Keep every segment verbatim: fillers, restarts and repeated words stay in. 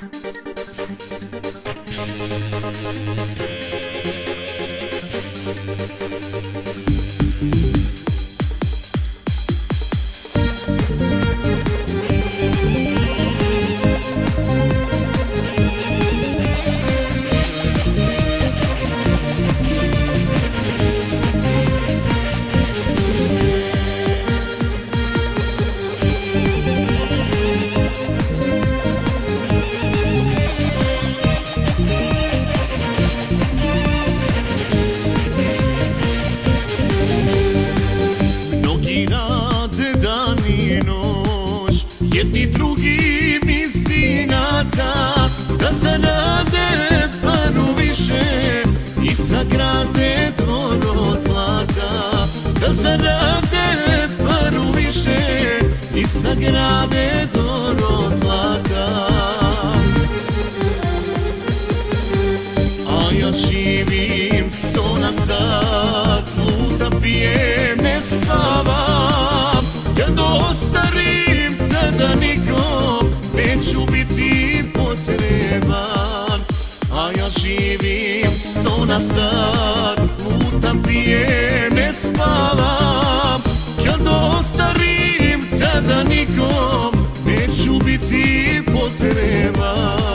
Jedni drugi misli na ta da zarade paru više i sagrade dvor od zlata. Da zarade paru više i sagrade dvor od zlata. A ja živim sto na sat, luda pijem, ne spavam. Kad ostarim tada nikom neću biti potreban. A ja živim sto na sat, lutam, pijem, ne spavam. Kad ostarim tada nikom neću biti potreban.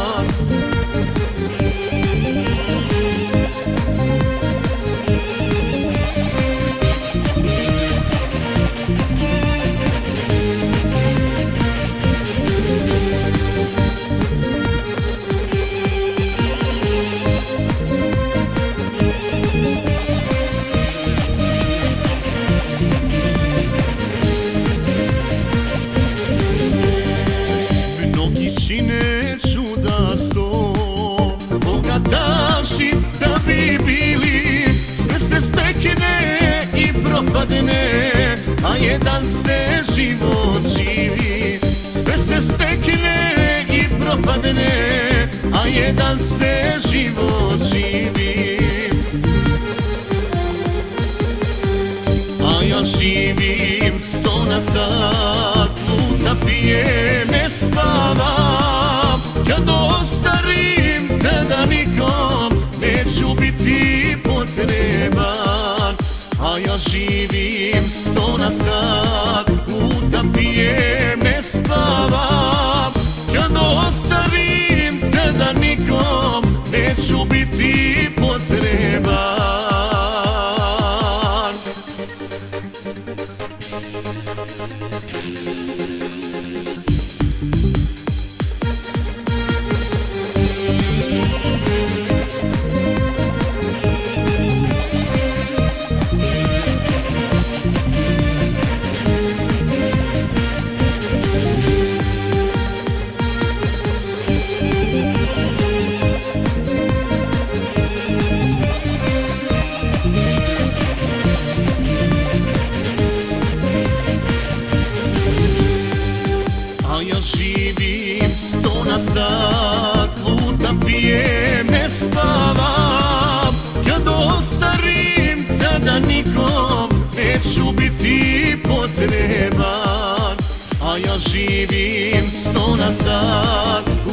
Čine čuda sto, bogataši da bi bili. Sve se stekne i propadne, a jedan se život živi. Sve se stekne i propadne, a jedan se život živi. A ja živim sto na sat, luda pijem, ne spavam. Kad ostarim tada nikom neću biti potreban. A ja živim sto na sat, luda pijem, ne spavam. Kad ostarim tada nikom neću biti potreban. Živim sto na sat, lutam, pijem, ne spavam. Kad ostarim tada nikom neću biti potreban. A ja živim sto na sat,